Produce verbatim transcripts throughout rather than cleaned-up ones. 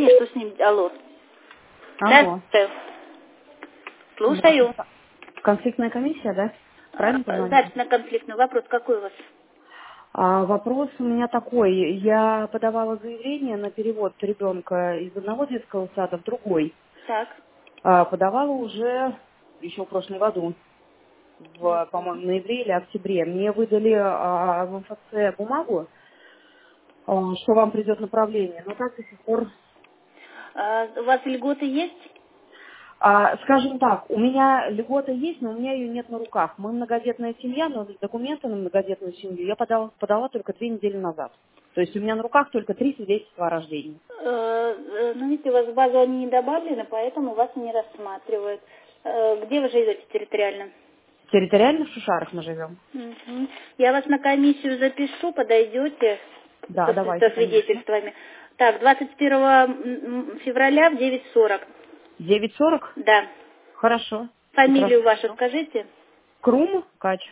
заявление, что с ним... Алло. Алло. Да, слушаю. Конфликтная комиссия, да? Правильно А, позвонили? запись на конфликтный вопрос. Какой у вас? А, вопрос у меня такой. Я подавала заявление на перевод ребенка из одного детского сада в другой. Так. А, подавала уже еще в прошлом году, в, по-моему, ноябре или октябре. Мне выдали а, в эм эф це бумагу, а, что вам придет направление, но так до сих пор... А, у вас льготы есть? А, скажем так, у меня льгота есть, но у меня ее нет на руках. Мы многодетная семья, но документы на многодетную семью я подала, подала только две недели назад. То есть у меня на руках только три свидетельства о рождении. Э, э, Ну, видите, у вас в базу они не добавлены, поэтому вас не рассматривают. Э, Где вы живете территориально? Территориально в Шушарах мы живем. Мгм. Я вас на комиссию запишу, подойдете Да, со, сви- давайте, со конечно. свидетельствами. Так, двадцать первого м, февраля в девять сорок. девять сорок? Да. Хорошо. Фамилию Прекрасно. вашу скажите. Крум, Кач.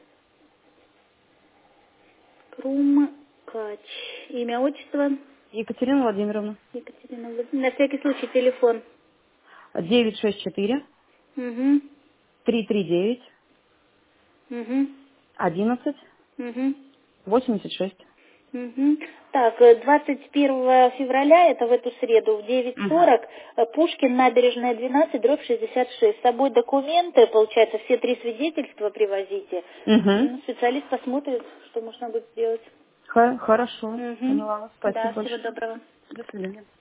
Крумкач. Имя, отчество. Екатерина Владимировна. Екатерина Владимировна. На всякий случай телефон. девять шесть четыре Угу. три три девять Угу. одиннадцать Угу. восемьдесят шесть. Угу. Так, э, двадцать первого февраля, это в эту среду, в девять Угу. сорок, э, Пушкин, набережная двенадцать, дробь шестьдесят шесть. С собой документы, получается, все три свидетельства привозите. Угу. Ну, специалист посмотрит, что можно будет сделать. Хорошо. Угу. Поняла вас. Спасибо Да, всего большое. доброго. До свидания.